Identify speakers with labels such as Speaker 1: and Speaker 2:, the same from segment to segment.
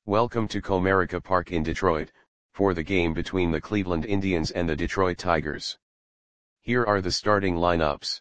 Speaker 1: Welcome to Comerica Park in Detroit, for the game between the Cleveland Indians and the Detroit Tigers. Here are the starting lineups.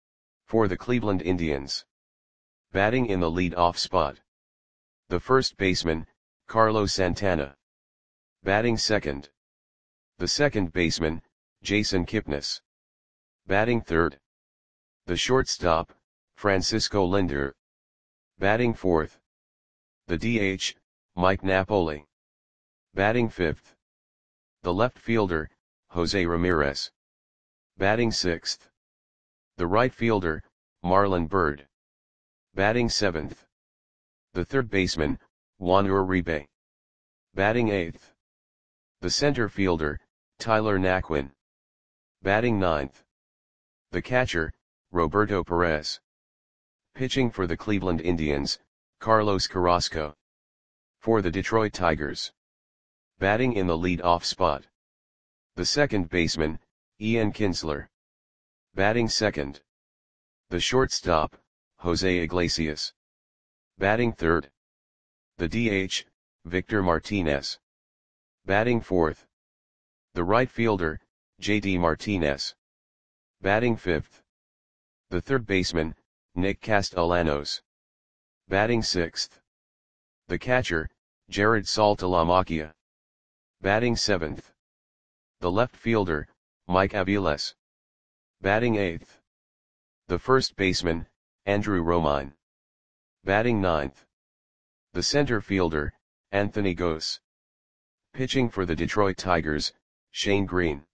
Speaker 1: For the Cleveland Indians. Batting in the lead-off spot. The first baseman, Carlos Santana. Batting second. The second baseman, Jason Kipnis. Batting third. The shortstop, Francisco Lindor. Batting fourth. The DH, Mike Napoli. Batting fifth. The left fielder, Jose Ramirez. Batting sixth. The right fielder, Marlon Byrd. Batting seventh. The third baseman, Juan Uribe. Batting eighth. The center fielder, Tyler Naquin. Batting ninth. The catcher, Roberto Perez. Pitching for the Cleveland Indians, Carlos Carrasco. For the Detroit Tigers. Batting in the lead-off spot. The second baseman, Ian Kinsler. Batting second. The shortstop, Jose Iglesias. Batting third. The DH, Victor Martinez. Batting fourth. The right fielder, JD Martinez. Batting fifth. The third baseman, Nick Castellanos. Batting sixth. The catcher, Jared Saltalamacchia. Batting seventh. The left fielder, Mike Aviles. Batting eighth. The first baseman, Andrew Romine. Batting ninth. The center fielder, Anthony Gose. Pitching for the Detroit Tigers, Shane Green.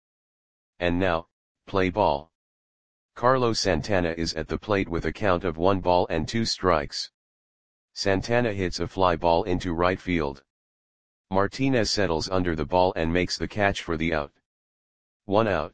Speaker 1: And now, play ball. Carlos Santana is at the plate with a count of 1 ball and 2 strikes. Santana hits a fly ball into right field. Martinez settles under the ball and makes the catch for the out. 1 out.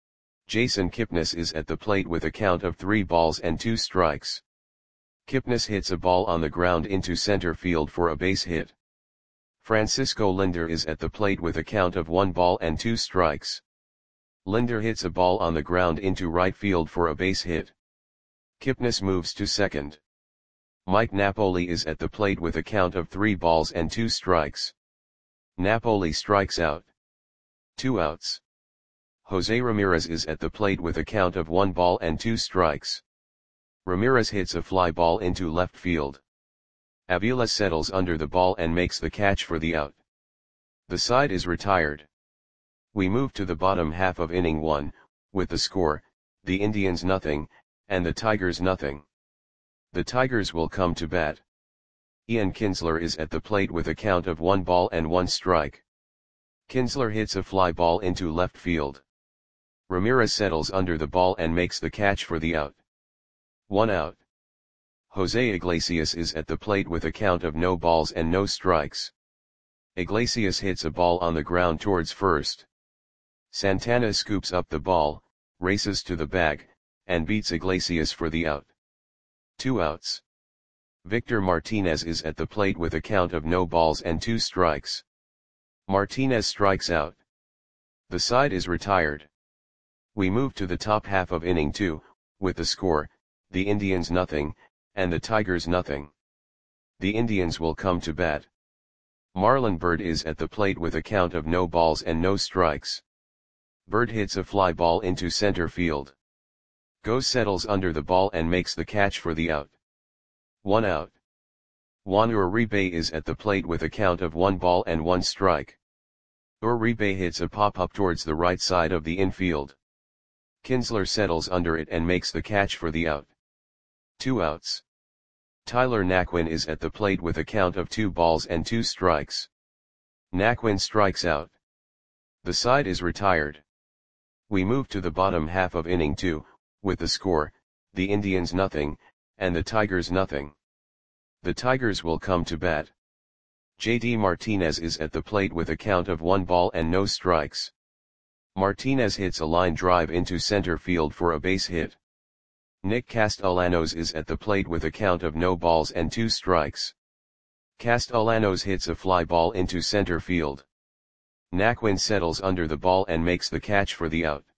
Speaker 1: Jason Kipnis is at the plate with a count of 3 balls and 2 strikes. Kipnis hits a ball on the ground into center field for a base hit. Francisco Lindor is at the plate with a count of 1 ball and 2 strikes. Lindor hits a ball on the ground into right field for a base hit. Kipnis moves to second. Mike Napoli is at the plate with a count of 3 balls and 2 strikes. Napoli strikes out. 2 outs. Jose Ramirez is at the plate with a count of 1 ball and 2 strikes. Ramirez hits a fly ball into left field. Aviles settles under the ball and makes the catch for the out. The side is retired. We move to the bottom half of inning 1, with the score, the Indians nothing, and the Tigers nothing. The Tigers will come to bat. Ian Kinsler is at the plate with a count of 1 ball and 1 strike. Kinsler hits a fly ball into left field. Ramirez settles under the ball and makes the catch for the out. 1 out. Jose Iglesias is at the plate with a count of no balls and no strikes. Iglesias hits a ball on the ground towards first. Santana scoops up the ball, races to the bag, and beats Iglesias for the out. 2 outs. Victor Martinez is at the plate with a count of no balls and 2 strikes. Martinez strikes out. The side is retired. We move to the top half of inning 2, with the score, the Indians nothing, and the Tigers nothing. The Indians will come to bat. Marlon Byrd is at the plate with a count of no balls and no strikes. Byrd hits a fly ball into center field. Gose settles under the ball and makes the catch for the out. 1 out. Juan Uribe is at the plate with a count of 1 ball and 1 strike. Uribe hits a pop-up towards the right side of the infield. Kinsler settles under it and makes the catch for the out. 2 outs. Tyler Naquin is at the plate with a count of 2 balls and 2 strikes. Naquin strikes out. The side is retired. We move to the bottom half of inning 2, with the score, the Indians nothing, and the Tigers nothing. The Tigers will come to bat. JD Martinez is at the plate with a count of 1 ball and no strikes. Martinez hits a line drive into center field for a base hit. Nick Castellanos is at the plate with a count of no balls and 2 strikes. Castellanos hits a fly ball into center field. Naquin settles under the ball and makes the catch for the out.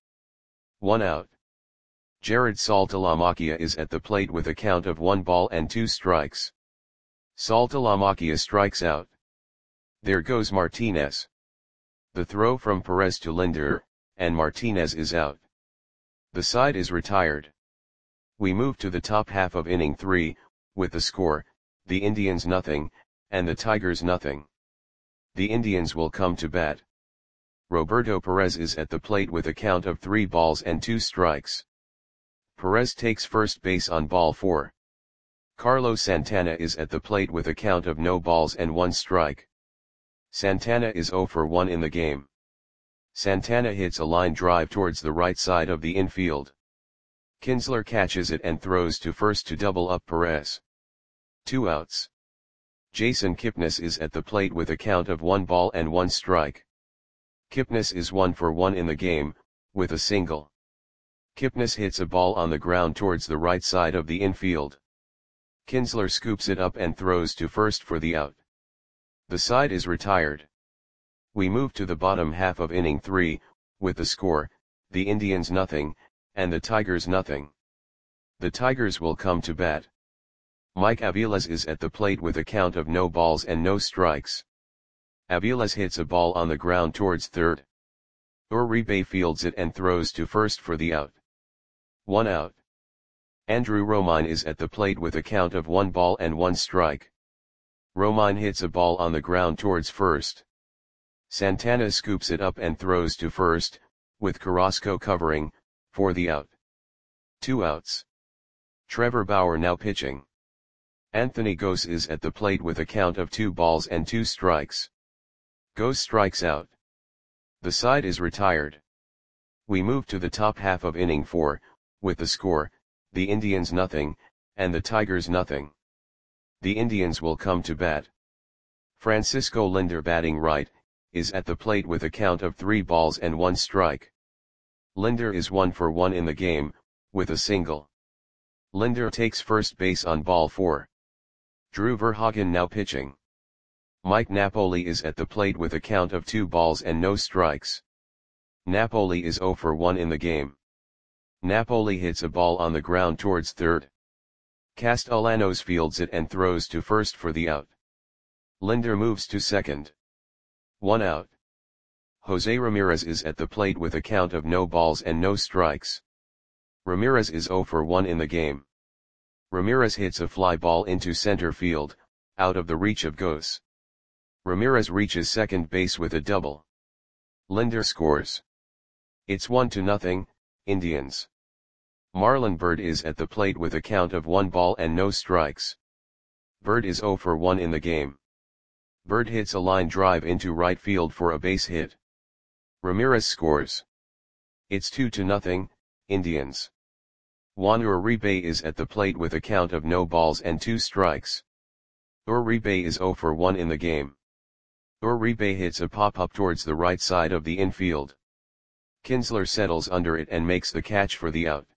Speaker 1: 1 out. Jared Saltalamacchia is at the plate with a count of 1 ball and 2 strikes. Saltalamacchia strikes out. There goes Martinez. The throw from Perez to Linder, and Martinez is out. The side is retired. We move to the top half of inning 3, with the score, the Indians nothing, and the Tigers nothing. The Indians will come to bat. Roberto Perez is at the plate with a count of 3 balls and 2 strikes. Perez takes first base on ball 4. Carlos Santana is at the plate with a count of no balls and 1 strike. Santana is 0 for 1 in the game. Santana hits a line drive towards the right side of the infield. Kinsler catches it and throws to first to double up Perez. 2 outs. Jason Kipnis is at the plate with a count of 1 ball and 1 strike. Kipnis is 1 for 1 in the game, with a single. Kipnis hits a ball on the ground towards the right side of the infield. Kinsler scoops it up and throws to first for the out. The side is retired. We move to the bottom half of inning 3, with the score, the Indians nothing, and the Tigers nothing. The Tigers will come to bat. Mike Aviles is at the plate with a count of no balls and no strikes. Aviles hits a ball on the ground towards third. Uribe fields it and throws to first for the out. 1 out. Andrew Romine is at the plate with a count of 1 ball and 1 strike. Romine hits a ball on the ground towards first. Santana scoops it up and throws to first, with Carrasco covering, for the out. 2 outs. Trevor Bauer now pitching. Anthony Gose is at the plate with a count of 2 balls and 2 strikes. Gose strikes out. The side is retired. We move to the top half of inning 4, with the score, the Indians nothing, and the Tigers nothing. The Indians will come to bat. Francisco Linder batting right, is at the plate with a count of 3 balls and 1 strike. Linder is 1 for 1 in the game, with a single. Linder takes first base on ball 4. Drew Verhagen now pitching. Mike Napoli is at the plate with a count of 2 balls and no strikes. Napoli is 0 for 1 in the game. Napoli hits a ball on the ground towards third. Castellanos fields it and throws to first for the out. Linder moves to second. 1 out. Jose Ramirez is at the plate with a count of no balls and no strikes. Ramirez is 0 for 1 in the game. Ramirez hits a fly ball into center field, out of the reach of Gose. Ramirez reaches second base with a double. Linder scores. It's 1-0, Indians. Marlon Byrd is at the plate with a count of 1 ball and no strikes. Byrd is 0 for 1 in the game. Byrd hits a line drive into right field for a base hit. Ramirez scores. It's 2-0, Indians. Juan Uribe is at the plate with a count of no balls and 2 strikes. Uribe is 0 for 1 in the game. Uribe hits a pop-up towards the right side of the infield. Kinsler settles under it and makes the catch for the out.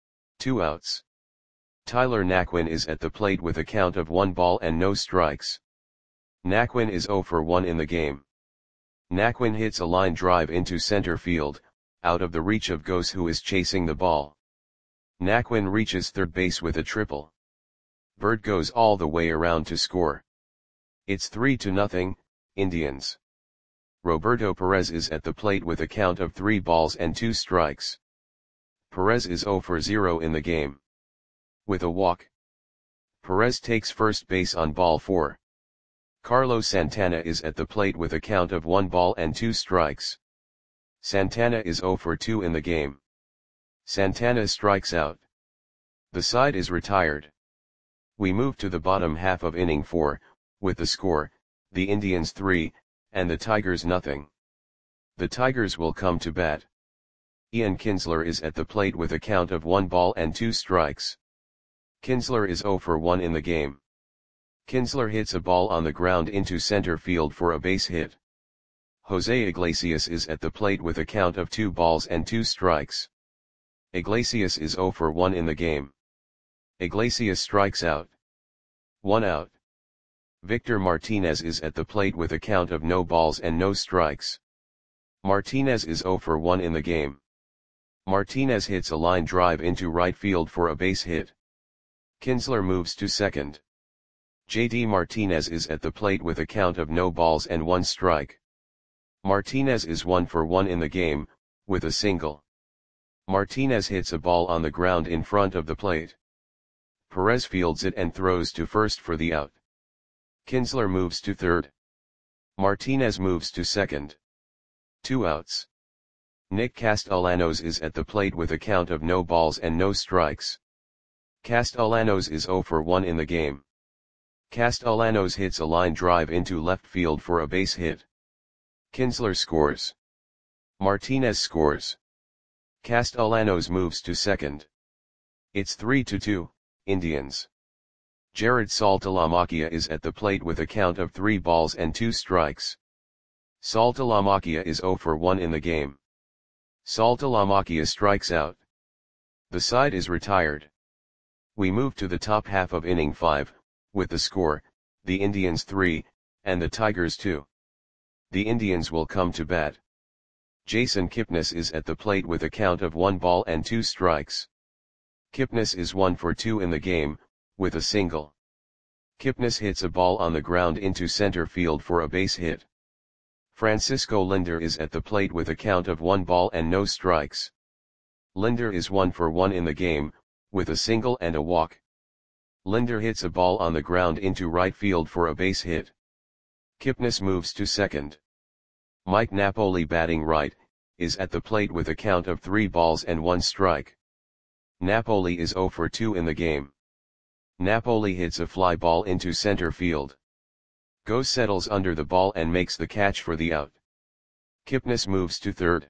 Speaker 1: 2 outs. Tyler Naquin is at the plate with a count of 1 ball and no strikes. Naquin is 0 for 1 in the game. Naquin hits a line drive into center field, out of the reach of Gose, who is chasing the ball. Naquin reaches third base with a triple. Byrd goes all the way around to score. It's 3-0, Indians. Roberto Perez is at the plate with a count of 3 balls and 2 strikes. Perez is 0 for 0 in the game. With a walk. Perez takes first base on ball 4. Carlos Santana is at the plate with a count of 1 ball and 2 strikes. Santana is 0 for 2 in the game. Santana strikes out. The side is retired. We move to the bottom half of inning 4, with the score, the Indians 3, and the Tigers nothing. The Tigers will come to bat. Ian Kinsler is at the plate with a count of 1 ball and 2 strikes. Kinsler is 0 for 1 in the game. Kinsler hits a ball on the ground into center field for a base hit. Jose Iglesias is at the plate with a count of 2 balls and 2 strikes. Iglesias is 0 for 1 in the game. Iglesias strikes out. 1 out. Victor Martinez is at the plate with a count of no balls and no strikes. Martinez is 0 for 1 in the game. Martinez hits a line drive into right field for a base hit. Kinsler moves to second. JD Martinez is at the plate with a count of no balls and 1 strike. Martinez is 1 for 1 in the game, with a single. Martinez hits a ball on the ground in front of the plate. Perez fields it and throws to first for the out. Kinsler moves to third. Martinez moves to second. 2 outs. Nick Castellanos is at the plate with a count of no balls and no strikes. Castellanos is 0 for 1 in the game. Castellanos hits a line drive into left field for a base hit. Kinsler scores. Martinez scores. Castellanos moves to second. It's 3-2, Indians. Jared Saltalamacchia is at the plate with a count of 3 balls and 2 strikes. Saltalamacchia is 0 for 1 in the game. Saltalamacchia strikes out. The side is retired. We move to the top half of inning 5, with the score, the Indians 3, and the Tigers 2. The Indians will come to bat. Jason Kipnis is at the plate with a count of 1 ball and 2 strikes. Kipnis is 1 for 2 in the game, with a single. Kipnis hits a ball on the ground into center field for a base hit. Francisco Lindor is at the plate with a count of 1 ball and no strikes. Lindor is 1 for 1 in the game, with a single and a walk. Lindor hits a ball on the ground into right field for a base hit. Kipnis moves to second. Mike Napoli, batting right, is at the plate with a count of 3 balls and 1 strike. Napoli is 0 for 2 in the game. Napoli hits a fly ball into center field. Goes settles under the ball and makes the catch for the out. Kipnis moves to third.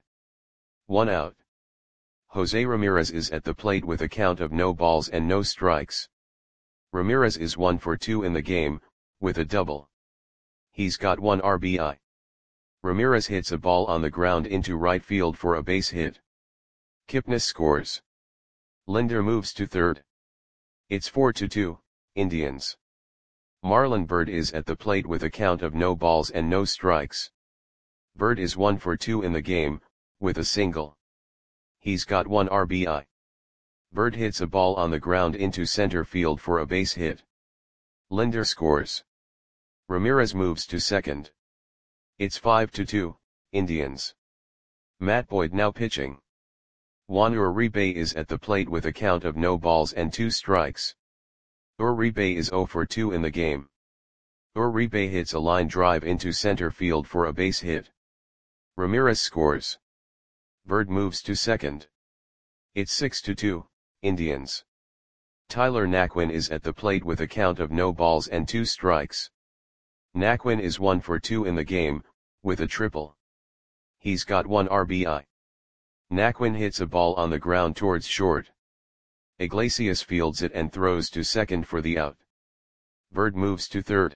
Speaker 1: 1 out. Jose Ramirez is at the plate with a count of no balls and no strikes. Ramirez is 1 for 2 in the game, with a double. He's got 1 RBI. Ramirez hits a ball on the ground into right field for a base hit. Kipnis scores. Lindor moves to third. It's 4-2, Indians. Marlon Byrd is at the plate with a count of no balls and no strikes. Byrd is 1 for 2 in the game, with a single. He's got 1 RBI. Byrd hits a ball on the ground into center field for a base hit. Lindor scores. Ramirez moves to second. It's 5-2, Indians. Matt Boyd now pitching. Juan Uribe is at the plate with a count of no balls and 2 strikes. Uribe is 0 for 2 in the game. Uribe hits a line drive into center field for a base hit. Ramirez scores. Byrd moves to second. It's 6-2, Indians. Tyler Naquin is at the plate with a count of no balls and 2 strikes. Naquin is 1 for 2 in the game, with a triple. He's got 1 RBI. Naquin hits a ball on the ground towards short. Iglesias fields it and throws to second for the out. Byrd moves to third.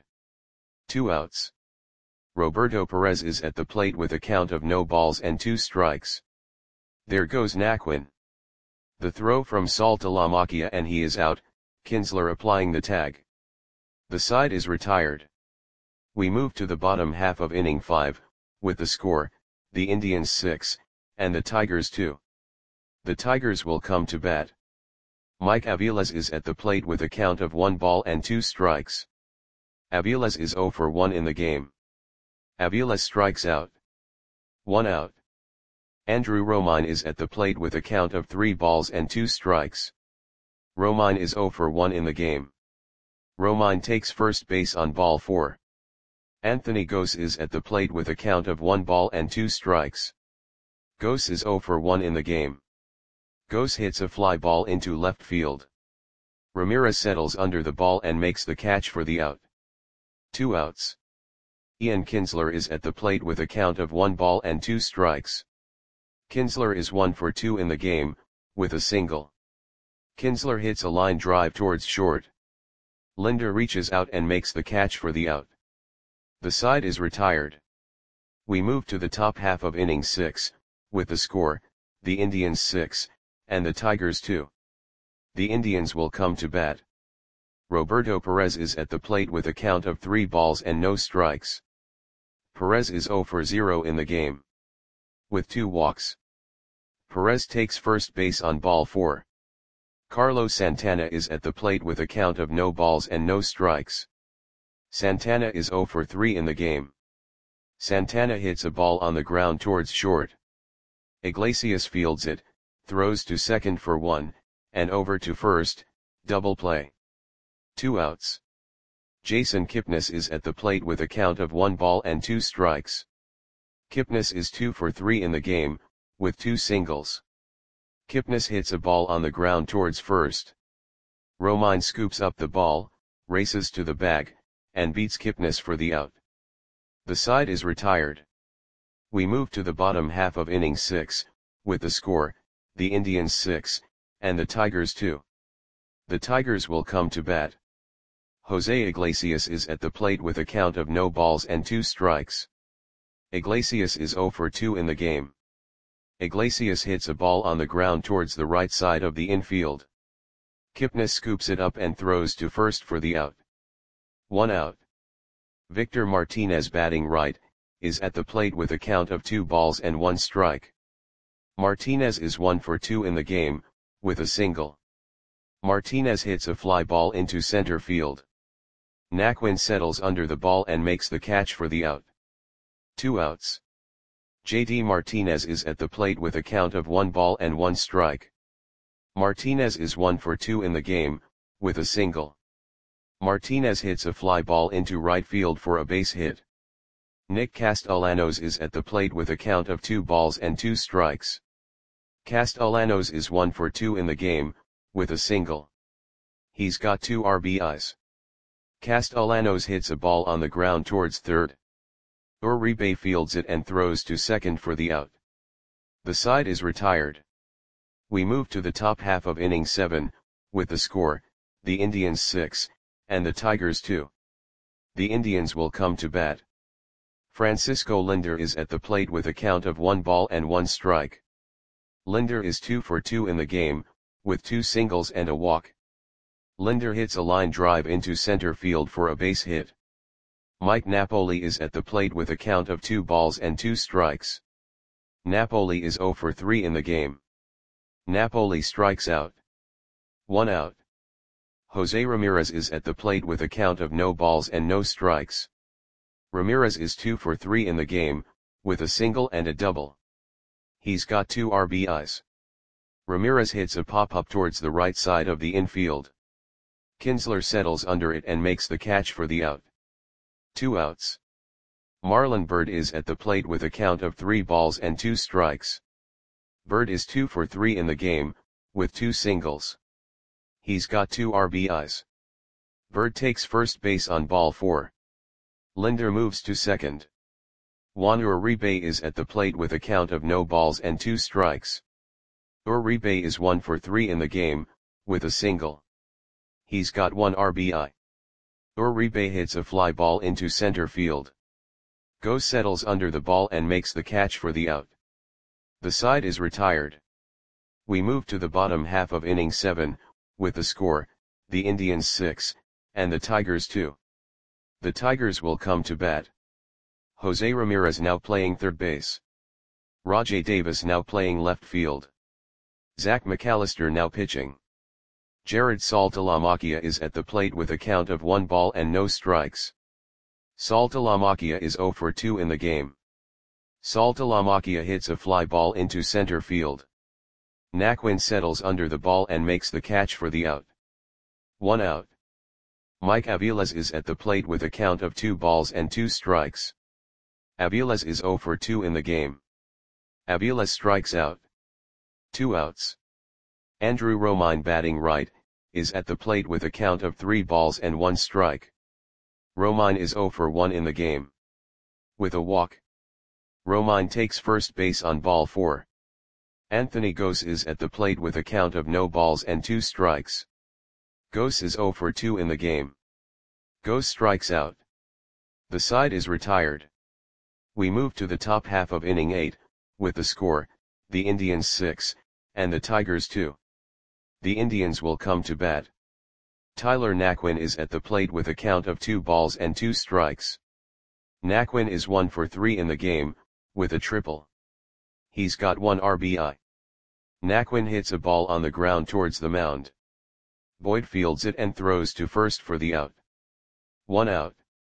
Speaker 1: 2 outs. Roberto Perez is at the plate with a count of no balls and 2 strikes. There goes Naquin. The throw from Saltalamacchia and he is out, Kinsler applying the tag. The side is retired. We move to the bottom half of inning 5, with the score, the Indians 6, and the Tigers 2. The Tigers will come to bat. Mike Aviles is at the plate with a count of 1 ball and 2 strikes. Aviles is 0 for 1 in the game. Aviles strikes out. 1 out. Andrew Romine is at the plate with a count of 3 balls and 2 strikes. Romine is 0 for 1 in the game. Romine takes first base on ball 4. Anthony Gose is at the plate with a count of 1 ball and 2 strikes. Gose is 0 for 1 in the game. Gose hits a fly ball into left field. Ramirez settles under the ball and makes the catch for the out. 2 outs. Ian Kinsler is at the plate with a count of 1 ball and 2 strikes. Kinsler is 1 for 2 in the game, with a single. Kinsler hits a line drive towards short. Lindor reaches out and makes the catch for the out. The side is retired. We move to the top half of inning 6, with the score, the Indians 6, and the Tigers 2. The Indians will come to bat. Roberto Perez is at the plate with a count of 3 balls and no strikes. Perez is 0 for 0 in the game. With 2 walks. Perez takes first base on ball 4. Carlos Santana is at the plate with a count of no balls and no strikes. Santana is 0 for 3 in the game. Santana hits a ball on the ground towards short. Iglesias fields it, throws to second for 1, and over to first, double play. 2 outs. Jason Kipnis is at the plate with a count of 1 ball and 2 strikes. Kipnis is 2 for 3 in the game, with 2 singles. Kipnis hits a ball on the ground towards first. Romine scoops up the ball, races to the bag, and beats Kipnis for the out. The side is retired. We move to the bottom half of inning 6, with the score, the Indians 6, and the Tigers 2. The Tigers will come to bat. Jose Iglesias is at the plate with a count of no balls and 2 strikes. Iglesias is 0 for 2 in the game. Iglesias hits a ball on the ground towards the right side of the infield. Kipnis scoops it up and throws to first for the out. 1 out. Victor Martinez, batting right, is at the plate with a count of 2 balls and 1 strike. Martinez is 1 for 2 in the game, with a single. Martinez hits a fly ball into center field. Naquin settles under the ball and makes the catch for the out. 2 outs. JD Martinez is at the plate with a count of 1 ball and 1 strike. Martinez is 1 for 2 in the game, with a single. Martinez hits a fly ball into right field for a base hit. Nick Castellanos is at the plate with a count of 2 balls and 2 strikes. Castellanos is 1 for 2 in the game, with a single. He's got 2 RBIs. Castellanos hits a ball on the ground towards third. Uribe fields it and throws to second for the out. The side is retired. We move to the top half of inning 7, with the score, the Indians 6, and the Tigers 2. The Indians will come to bat. Francisco Lindor is at the plate with a count of 1 ball and 1 strike. Lindor is 2 for 2 in the game, with 2 singles and a walk. Lindor hits a line drive into center field for a base hit. Mike Napoli is at the plate with a count of 2 balls and 2 strikes. Napoli is 0 for 3 in the game. Napoli strikes out. 1 out. Jose Ramirez is at the plate with a count of no balls and no strikes. Ramirez is 2 for 3 in the game, with a single and a double. He's got 2 RBIs. Ramirez hits a pop-up towards the right side of the infield. Kinsler settles under it and makes the catch for the out. 2 outs. Marlon Byrd is at the plate with a count of 3 balls and 2 strikes. Byrd is 2 for 3 in the game, with 2 singles. He's got 2 RBIs. Byrd takes first base on ball 4. Lindor moves to second. Juan Uribe is at the plate with a count of no balls and 2 strikes. Uribe is 1 for 3 in the game, with a single. He's got 1 RBI. Uribe hits a fly ball into center field. Goes settles under the ball and makes the catch for the out. The side is retired. We move to the bottom half of inning 7, with the score, the Indians 6, and the Tigers 2. The Tigers will come to bat. Jose Ramirez now playing third base. Rajai Davis now playing left field. Zach McAllister now pitching. Jared Saltalamacchia is at the plate with a count of 1 ball and no strikes. Saltalamacchia is 0 for 2 in the game. Saltalamacchia hits a fly ball into center field. Naquin settles under the ball and makes the catch for the out. 1 out. Mike Aviles is at the plate with a count of 2 balls and 2 strikes. Aviles is 0 for 2 in the game. Aviles strikes out. 2 outs. Andrew Romine, batting right, is at the plate with a count of 3 balls and 1 strike. Romine is 0 for 1 in the game. With a walk. Romine takes first base on ball 4. Anthony Gose is at the plate with a count of no balls and 2 strikes. Gose is 0 for 2 in the game. Gose strikes out. The side is retired. We move to the top half of inning 8, with the score, the Indians 6, and the Tigers 2. The Indians will come to bat. Tyler Naquin is at the plate with a count of 2 balls and 2 strikes. Naquin is 1 for 3 in the game, with a triple. He's got 1 RBI. Naquin hits a ball on the ground towards the mound. Boyd fields it and throws to first for the out. 1 out.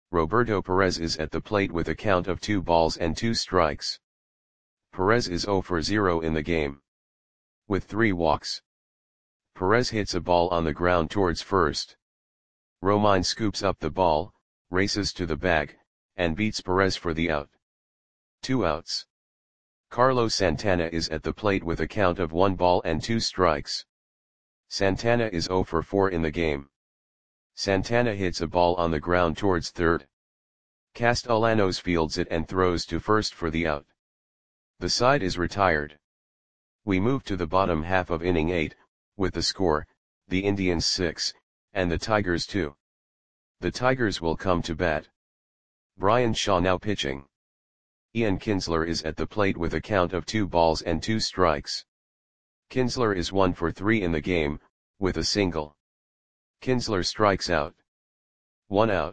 Speaker 1: Roberto Perez is at the plate with a count of 2 balls and 2 strikes. Perez is 0 for 0 in the game. With 3 walks. Perez hits a ball on the ground towards first. Romine scoops up the ball, races to the bag, and beats Perez for the out. 2 outs. Carlos Santana is at the plate with a count of 1 ball and 2 strikes. Santana is 0 for 4 in the game. Santana hits a ball on the ground towards third. Castellanos fields it and throws to first for the out. The side is retired. We move to the bottom half of inning 8, with the score, the Indians 6, and the Tigers 2. The Tigers will come to bat. Bryan Shaw now pitching. Ian Kinsler is at the plate with a count of 2 balls and 2 strikes. Kinsler is 1 for 3 in the game, with a single. Kinsler strikes out. 1 out.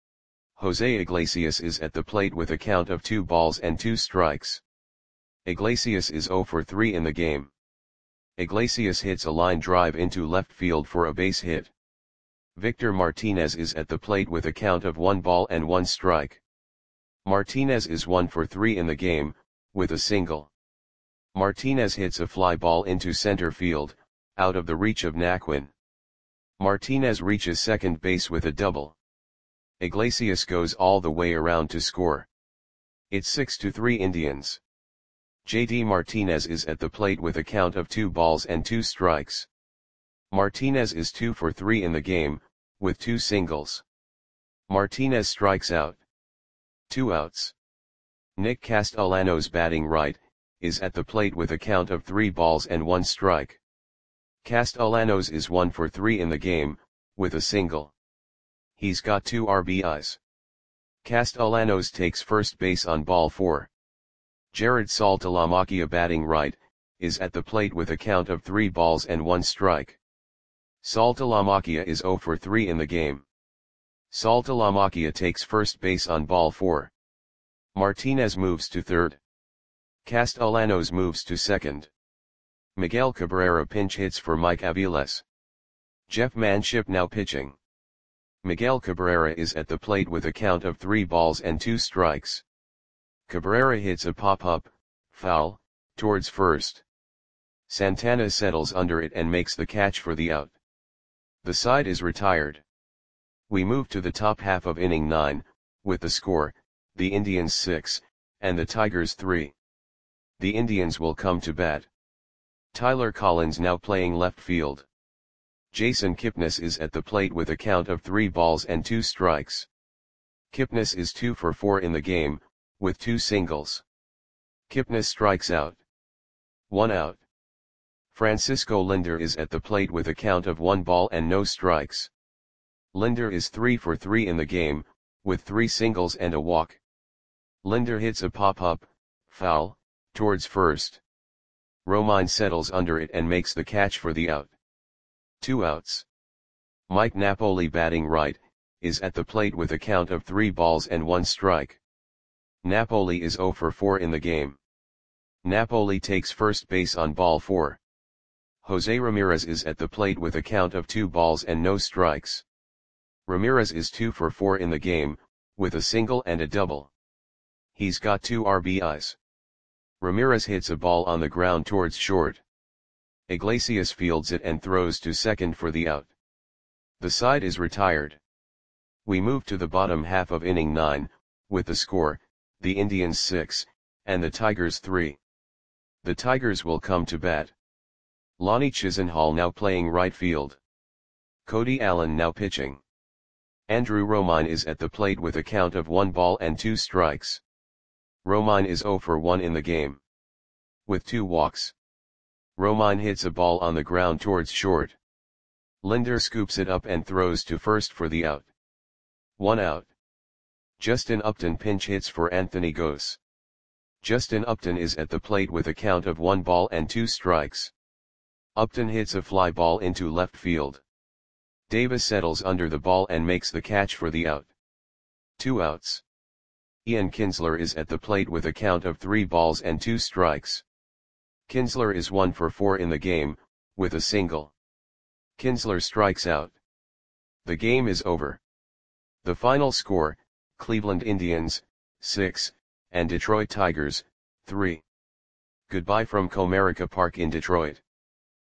Speaker 1: Jose Iglesias is at the plate with a count of 2 balls and 2 strikes. Iglesias is 0 for 3 in the game. Iglesias hits a line drive into left field for a base hit. Victor Martinez is at the plate with a count of 1 ball and 1 strike. Martinez is 1 for 3 in the game, with a single. Martinez hits a fly ball into center field, out of the reach of Naquin. Martinez reaches second base with a double. Iglesias goes all the way around to score. It's 6-3 Indians. JD Martinez is at the plate with a count of 2 balls and 2 strikes. Martinez is 2 for 3 in the game, with 2 singles. Martinez strikes out. 2 outs. Nick Castellanos batting right, is at the plate with a count of 3 balls and 1 strike. Castellanos is 1 for 3 in the game, with a single. He's got 2 RBIs. Castellanos takes first base on ball 4. Jared Saltalamacchia batting right, is at the plate with a count of 3 balls and 1 strike. Saltalamacchia is 0 for 3 in the game. Saltalamacchia takes first base on ball 4. Martinez moves to third. Castellanos moves to second. Miguel Cabrera pinch hits for Mike Aviles. Jeff Manship now pitching. Miguel Cabrera is at the plate with a count of 3 balls and 2 strikes. Cabrera hits a pop-up, foul, towards first. Santana settles under it and makes the catch for the out. The side is retired. We move to the top half of inning 9, with the score, the Indians 6, and the Tigers 3. The Indians will come to bat. Tyler Collins now playing left field. Jason Kipnis is at the plate with a count of 3 balls and 2 strikes. Kipnis is 2 for 4 in the game, with 2 singles. Kipnis strikes out. 1 out. Francisco Linder is at the plate with a count of 1 ball and no strikes. Linder is 3 for 3 in the game, with 3 singles and a walk. Linder hits a pop-up, foul, towards first. Romine settles under it and makes the catch for the out. 2 outs. Mike Napoli batting right, is at the plate with a count of 3 balls and 1 strike. Napoli is 0 for 4 in the game. Napoli takes first base on ball 4. Jose Ramirez is at the plate with a count of 2 balls and no strikes. Ramirez is 2 for 4 in the game, with a single and a double. He's got 2 RBIs. Ramirez hits a ball on the ground towards short. Iglesias fields it and throws to second for the out. The side is retired. We move to the bottom half of inning 9, with the score, the Indians 6, and the Tigers 3. The Tigers will come to bat. Lonnie Chisenhall now playing right field. Cody Allen now pitching. Andrew Romine is at the plate with a count of 1 ball and 2 strikes. Romine is 0 for 1 in the game. With 2 walks. Romine hits a ball on the ground towards short. Linder scoops it up and throws to first for the out. 1 out. Justin Upton pinch hits for Anthony Gose. Justin Upton is at the plate with a count of 1 ball and 2 strikes. Upton hits a fly ball into left field. Davis settles under the ball and makes the catch for the out. 2 outs. Ian Kinsler is at the plate with a count of 3 balls and 2 strikes. Kinsler is 1 for 4 in the game, with a single. Kinsler strikes out. The game is over. The final score, Cleveland Indians, 6, and Detroit Tigers, 3. Goodbye from Comerica Park in Detroit.